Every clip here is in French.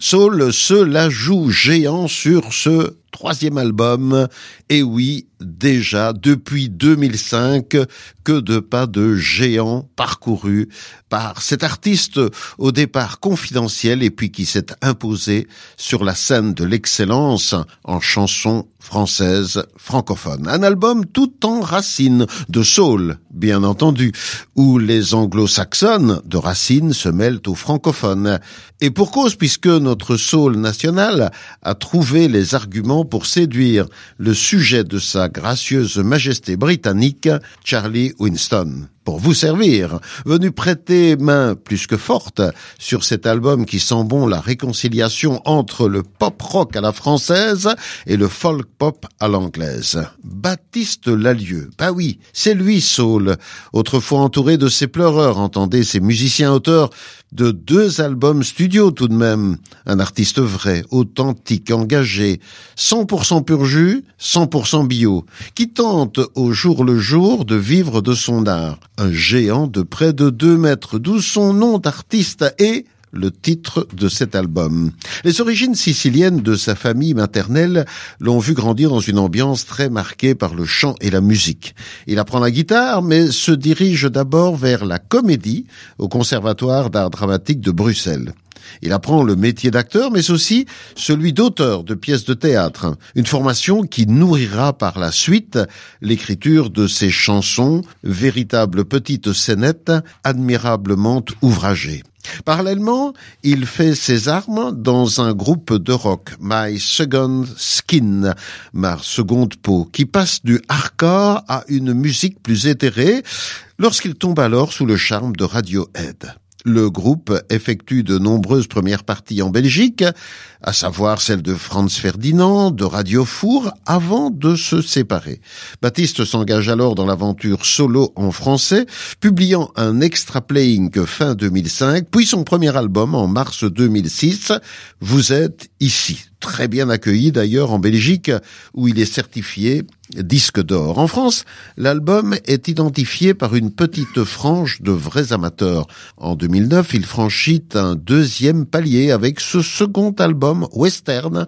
Soul se la joue géant sur ce 3e album, et oui, déjà depuis 2005, que de pas de géant parcourus par cet artiste au départ confidentiel et puis qui s'est imposé sur la scène de l'excellence en chanson française francophone. Un album tout en racines de soul, bien entendu, où les anglo-saxonnes de racines se mêlent aux francophones. Et pour cause, puisque notre soul national a trouvé les arguments pour séduire le sujet de sa gracieuse majesté britannique, Charlie Winston. Pour vous servir, venu prêter main plus que forte sur cet album qui sent bon la réconciliation entre le pop-rock à la française et le folk-pop à l'anglaise. Baptiste Lallieu, bah oui, c'est lui Soul, autrefois entouré de ses pleureurs, entendez, ces musiciens-auteurs de 2 albums studio tout de même. Un artiste vrai, authentique, engagé, 100% pur jus, 100% bio, qui tente au jour le jour de vivre de son art. Un géant de près de 2 mètres, d'où son nom d'artiste et le titre de cet album. Les origines siciliennes de sa famille maternelle l'ont vu grandir dans une ambiance très marquée par le chant et la musique. Il apprend la guitare, mais se dirige d'abord vers la comédie au Conservatoire d'art dramatique de Bruxelles. Il apprend le métier d'acteur, mais aussi celui d'auteur de pièces de théâtre. Une formation qui nourrira par la suite l'écriture de ses chansons, véritables petites scénettes admirablement ouvragées. Parallèlement, il fait ses armes dans un groupe de rock, My Second Skin, ma seconde peau, qui passe du hardcore à une musique plus éthérée lorsqu'il tombe alors sous le charme de Radiohead. Le groupe effectue de nombreuses premières parties en Belgique, à savoir celle de Franz Ferdinand, de Radio Four, avant de se séparer. Baptiste s'engage alors dans l'aventure solo en français, publiant un extra playing fin 2005, puis son premier album en mars 2006, Vous êtes ici. Très bien accueilli d'ailleurs en Belgique, où il est certifié disque d'or. En France, l'album est identifié par une petite frange de vrais amateurs. En 2009, il franchit un 2e palier avec ce second album western,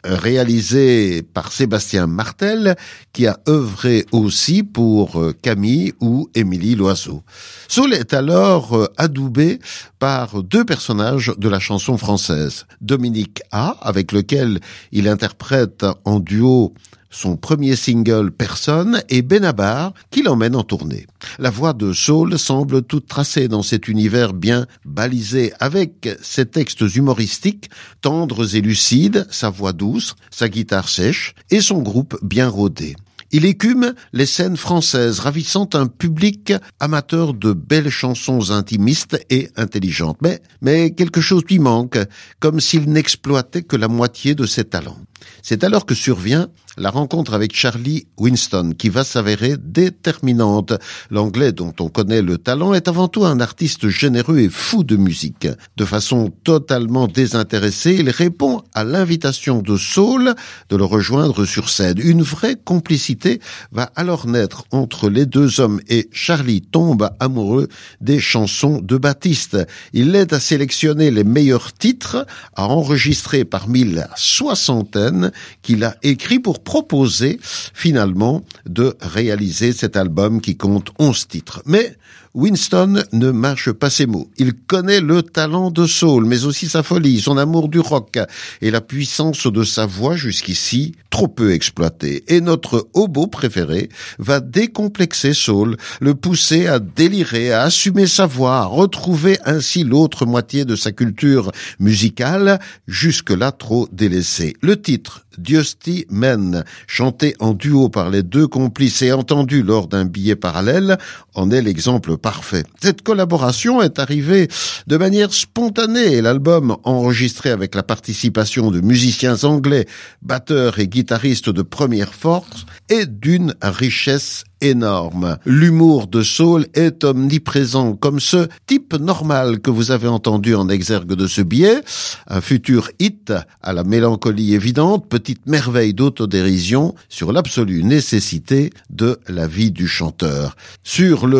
réalisé par Sébastien Martel, qui a œuvré aussi pour Camille ou Émilie Loiseau. Soul est alors adoubé par 2 personnages de la chanson française. Dominique A, avec lequel il interprète en duo son premier single Personne, et Benabar qui l'emmène en tournée. La voix de Soul semble toute tracée dans cet univers bien balisé, avec ses textes humoristiques, tendres et lucides, sa voix douce, sa guitare sèche et son groupe bien rodé. Il écume les scènes françaises, ravissant un public amateur de belles chansons intimistes et intelligentes. Mais quelque chose lui manque, comme s'il n'exploitait que la moitié de ses talents. C'est alors que survient la rencontre avec Charlie Winston, qui va s'avérer déterminante. L'Anglais, dont on connaît le talent, est avant tout un artiste généreux et fou de musique. De façon totalement désintéressée, il répond à l'invitation de Soul de le rejoindre sur scène. Une vraie complicité va alors naître entre les 2 hommes et Charlie tombe amoureux des chansons de Baptiste. Il l'aide à sélectionner les meilleurs titres, à enregistrer parmi la soixantaine qu'il a écrit pour proposer finalement de réaliser cet album qui compte 11 titres. Mais Winston ne mâche pas ses mots. Il connaît le talent de Soul, mais aussi sa folie, son amour du rock et la puissance de sa voix jusqu'ici trop peu exploitée. Et notre hobo préféré va décomplexer Soul, le pousser à délirer, à assumer sa voix, à retrouver ainsi l'autre moitié de sa culture musicale, jusque-là trop délaissée. Le titre Dieusti Men, chanté en duo par les 2 complices et entendu lors d'un billet parallèle, en est l'exemple parfait. Cette collaboration est arrivée de manière spontanée et l'album, enregistré avec la participation de musiciens anglais, batteurs et guitaristes de première force, est d'une richesse énorme. L'humour de Soul est omniprésent, comme ce type normal que vous avez entendu en exergue de ce billet, un futur hit à la mélancolie évidente, petite merveille d'autodérision sur l'absolue nécessité de la vie du chanteur. Sur le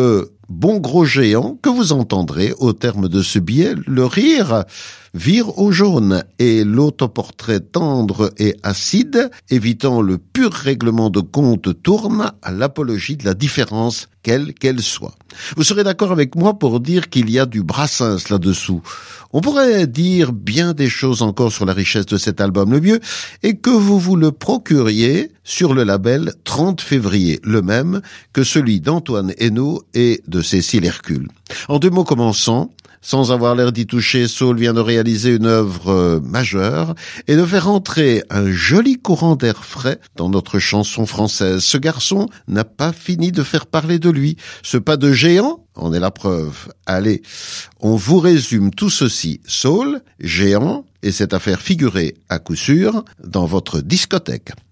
bon gros géant que vous entendrez au terme de ce billet. Le rire vire au jaune et l'autoportrait tendre et acide, évitant le pur règlement de compte, tourne à l'apologie de la différence, quelle qu'elle soit. Vous serez d'accord avec moi pour dire qu'il y a du Brassens là-dessous. On pourrait dire bien des choses encore sur la richesse de cet album. Le mieux est que vous le procuriez sur le label 30 février, le même que celui d'Antoine Hainaut et de Cécile Hercule. En 2 mots commençant, sans avoir l'air d'y toucher, Saul vient de réaliser une œuvre majeure et de faire entrer un joli courant d'air frais dans notre chanson française. Ce garçon n'a pas fini de faire parler de lui. Ce pas de géant en est la preuve. Allez, on vous résume tout ceci. Saul, géant, et cette affaire figurée à coup sûr dans votre discothèque.